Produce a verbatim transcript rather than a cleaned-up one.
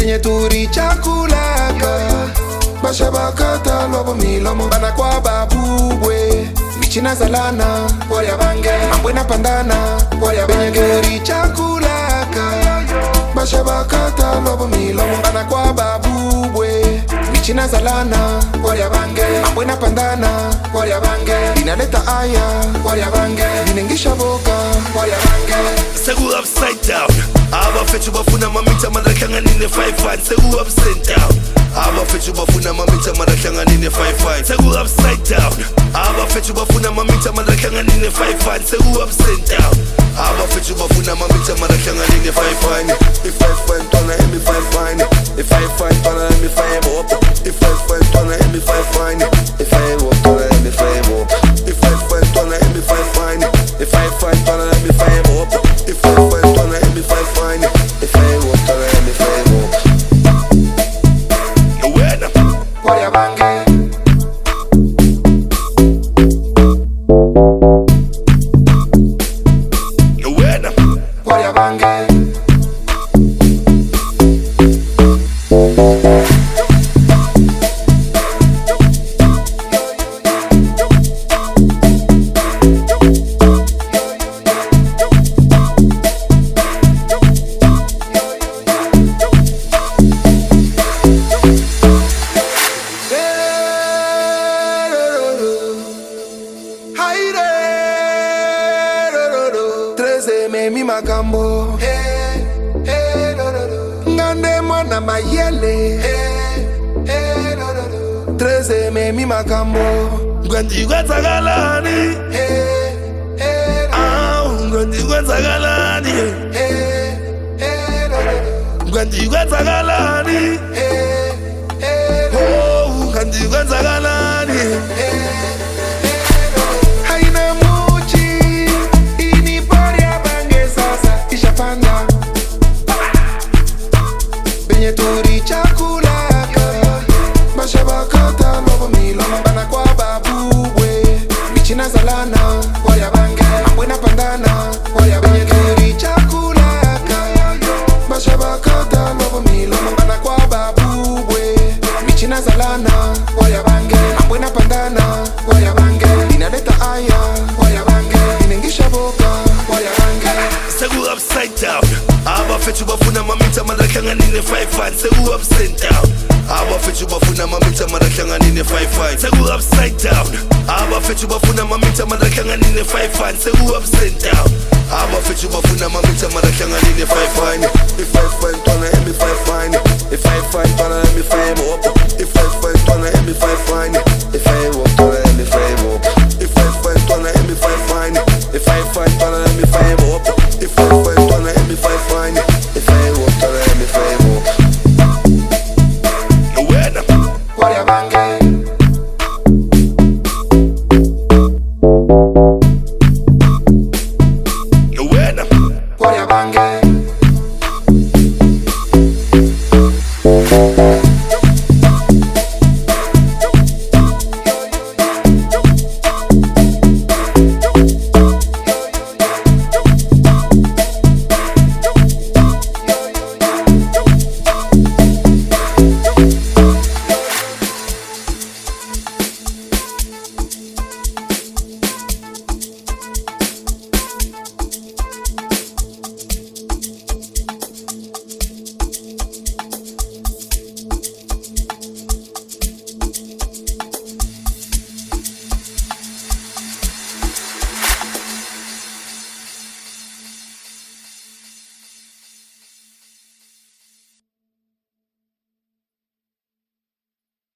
benye turi chakulaka bashabakata lobo milomo bana kwa babubwe michina zalana boya bange ambwena pandana boya benye turi chakulaka bashabakata lobo milomo bana kwa babubwe michina zalana boya bange ambwena pandana boya bange inaleta aya boya bange inengisha boka boya bange. Segu upside down aba fethu bafuna mamita madahlanganine five five. Segu upside down aba fethu bafuna mamita madahlanganine five five. Segu upside down aba fethu bafuna mamita madahlanganine five five. Segu upside down aba fethu bafuna mamita madahlanganine five five. If I find tona emi five five. If I find tona emi five up. If I find tona emi five five. If I walk tona emi five up. If I find tona emi five five. If I find tona emi five up. If I find tona emi five five. If I walk tona emi five up. You win. Boya bange. You win. Boya bange. Mi magambo, hey, hey, do, do, do. Ngande mwana mayele, hey, hey, do, do, do. Treze me mi magambo, Ngandi gwazagalani, hey, hey, ah, ngandi gwazagalani, hey, hey, do, do, do. ngandi gwazagalani, Hey, hey, do, oh, ngandi gwazagalani. hey. Haina muchi, ini boya bange sasa ishapanda. Benye turi chakulaka bashabakata lobo milomo bana kwa babubwe michina zalana boya bange ambwena pandana boya benye turi chakulaka bashabakata lobo milomo bana kwa babubwe michina zalana boya bange ambwena pandana boya bange inaleta aya boya bange inengisha boka boya bange. Segu upside down aba fethu bafuna mamita madahlanganine five five. Segu upside down aba fethu bafuna mamita madahlanganine five five. Segu upside down aba fethu bafuna mamita madahlanganine five five. Segu upside down aba fethu bafuna mamita madahlanganine five five. If I find tona emi five five. If I find tona emi five up. If I find tona emi five five. If I walk tona emi five up. If I find tona emi five five. If I find tona emi five up. If I find tona emi five five.